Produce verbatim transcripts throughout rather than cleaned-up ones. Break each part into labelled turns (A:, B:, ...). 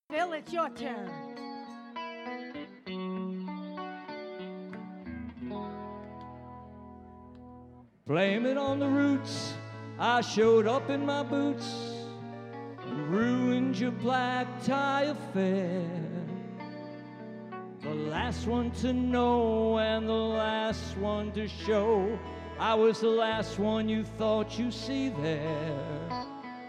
A: Phil, it's your turn.
B: Blame it on the roots. I showed up in my boots and ruined your black tie affair. The last one to know and the last one to show. I was the last one you thought you see there.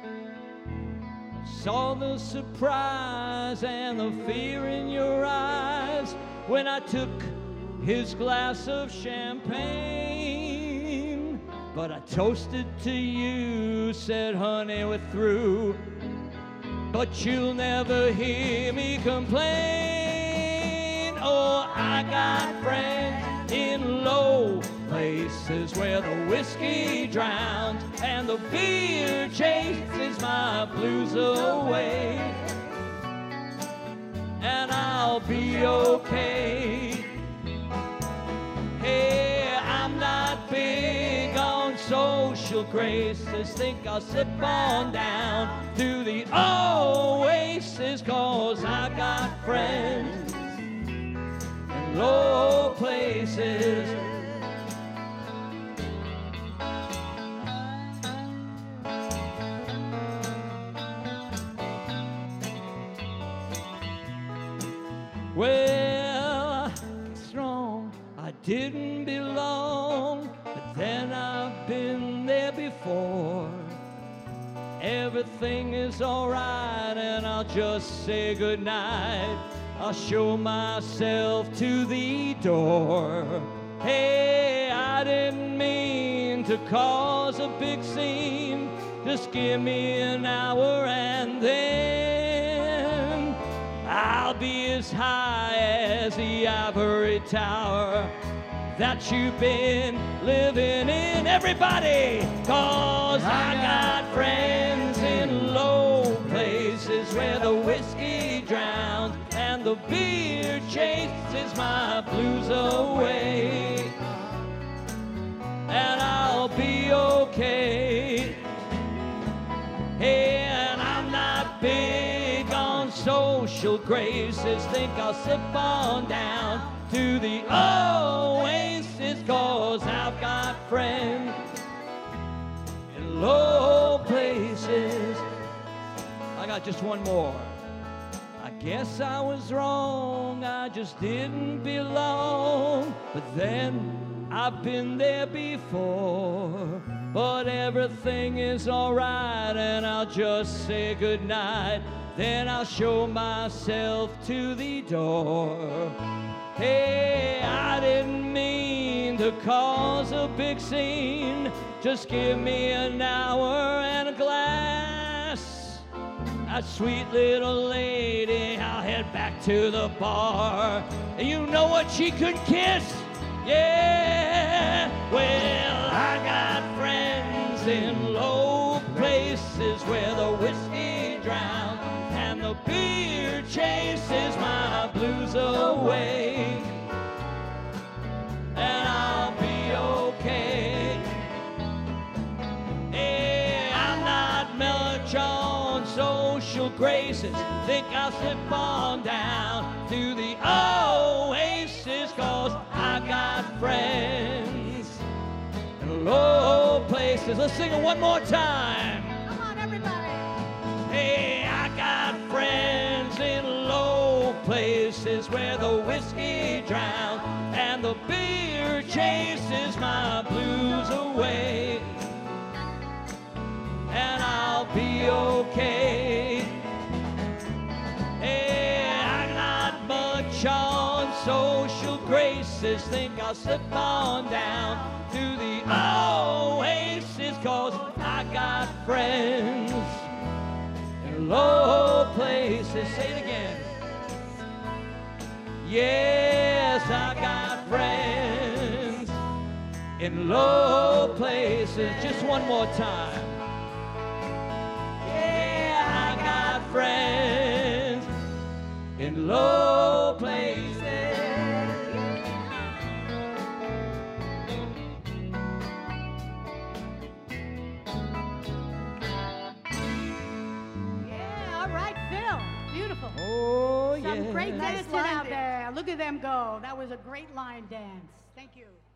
B: Saw the surprise and the fear in your eyes when I took his glass of champagne. But I toasted to you, said, honey, we're through. But you'll never hear me complain. Oh, I got friends in low places where the whiskey drowns and the beer chases my blues away. And I'll be okay. Hey, I'm not big on social graces. Think I'll slip on down to the oasis, 'cause I got friends in low places. Well, strong, I didn't belong, but then I've been there before. Everything is alright and I'll just say goodnight. I'll show myself to the door. Hey, I didn't mean to cause a big scene. Just give me an hour and then I'll be as high as the ivory tower that you've been living in. Everybody, 'cause I got friends in low places where the whiskey drowns and the beer chases my blues away. And I'll be okay. Hey, and I'm not big on social graces. Think I'll slip on down to the oasis, 'cause I've got friends in low places. I got just one more. I guess I was wrong, I just didn't belong. But then I've been there before. But everything is alright and I'll just say goodnight. Then I'll show myself to the door. Hey, I didn't mean to cause a big scene. Just give me an hour and a glass. That sweet little lady, I'll head back to the bar. And you know what she could kiss? Yeah, well, I got friends in low places where the whiskey drowns and the beer chases my blues away. And I'll be okay. Hey, I'm not much on social graces. Think I'll slip on down to the oasis, 'cause I got friends in low places. Let's sing it one more time.
A: Come on, everybody.
B: Hey, I got friends in low places where the whiskey drowns and the beer chases my blues away. And I'll be okay. Hey, I'm not much on social graces. Think I'll slip on down to the oasis, 'cause I got friends in low places. Say it again. Yes, I got friends in low places. Just one more time. Yeah, I got friends in low places.
A: Yeah, all right, Phil. Beautiful.
B: Oh,
A: Some
B: yeah.
A: great
C: Nice
A: dancing
C: line
A: out
C: dance.
A: there. Look at them go. That was a great line dance. Thank you.